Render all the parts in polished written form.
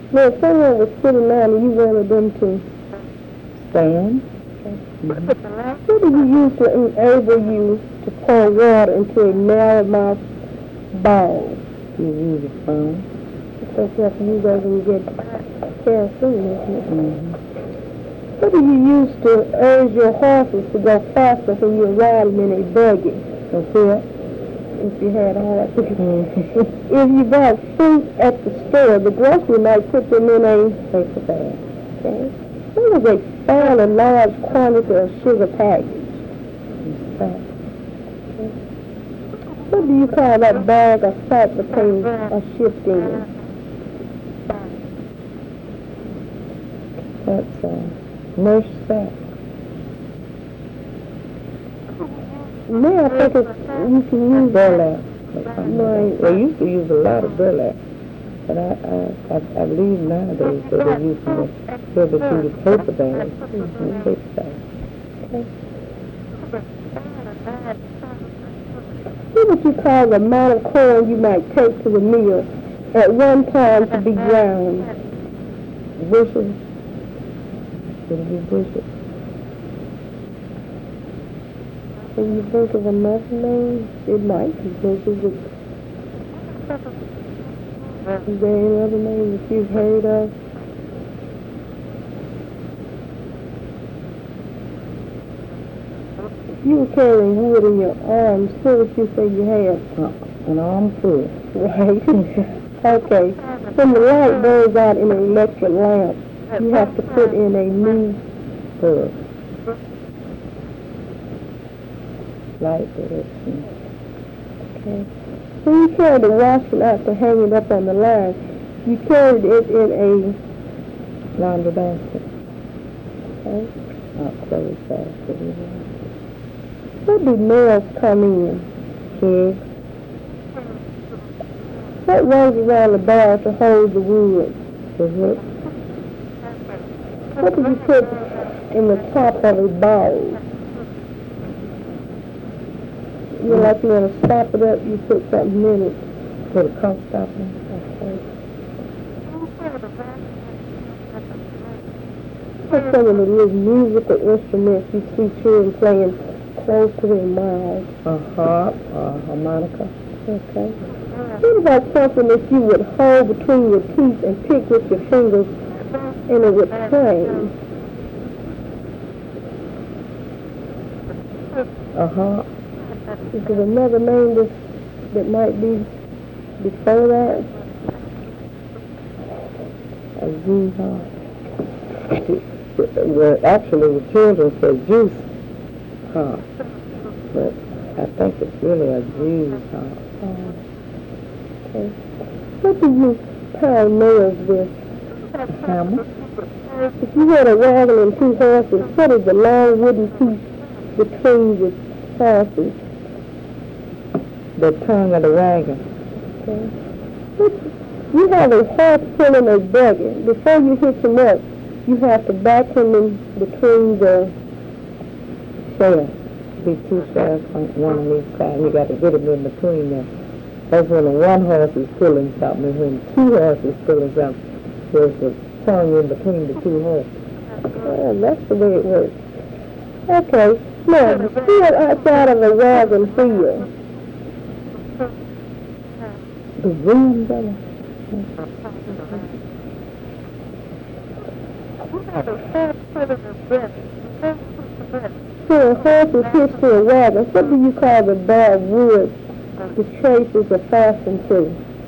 Now, if someone was sitting down and you wanted them to stand. what do you use to enable you to pour water into a narrow-mouth bowl? You use a phone. Because you have to use that when you get kerosene, isn't it? Mm-hmm. What do you use to urge your horses to go faster when you're riding in a buggy? If you had a horse. If you bought fruit at the store, the grocery might put them in a paper bag. Okay? What is a fairly large quantity of sugar package? What do you call that bag of salt potatoes are shipped in? That's nurse sack. Now I think you can use burlap. Right. They used to use a lot of burlap, but I believe nowadays that they're using the heavy-duty paper bags. Paper bags. Okay. What would you call the amount of corn you might take to the mill at one time to be ground? Bushels. It'll be bushels. When you think of another name, it might be bushels. Is there any other name that you've heard of? If you were carrying wood in your arms, what would you say you had? An armful. Right. Okay. When the light burns out in an electric lamp, you have to put in a new bulb. Light direction. Okay. When you carried the washing out to hang it up on the line, you carried it in a laundry basket. Okay. Not clothes basket. Where do nails come in? Kids. What runs around the barrel to hold the wood? The hook. What do you put in the top of a bowl? You like you want to stop it up, you put something in it. Put a cup stopper. Okay. What's some of the little musical instruments you see children playing close to their mouths? A harp or a harmonica. Okay. What about something that you would hold between your teeth and pick with your fingers and it would twang? A harp. Is there another name that might be before that? A juice harp. Well, actually, the children say juice harp, but I think it's really a juice harp. Okay. What do you pound nails with? Hammer. If you had a wagon and two horses, what is the long wooden piece between the horses? The tongue of the wagon. Okay. You have a horse pulling a buggy. Before you hitch him up, you have to back him in between the shafts. Be two shafts, one on each side. You got to get him in between them. That's when the one horse is pulling something, and when two horses pulling something, there's the tongue in between the two horses. Oh, that's the way it works. Okay. Now, the field outside of a wagon wheel. The rim, brother. So a horse is hitched to a wagon. What do you call the bar of wood the traces are fastened to?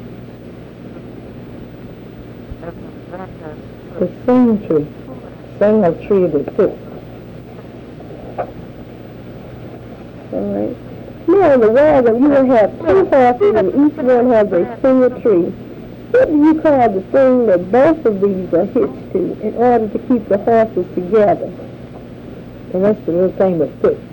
The sing tree. Sing a tree that sits. All right. Now in the wagon, you will have two horses and each one has a single tree. What do you call the thing that both of these are hitched to in order to keep the horses together? And that's the little thing that fits.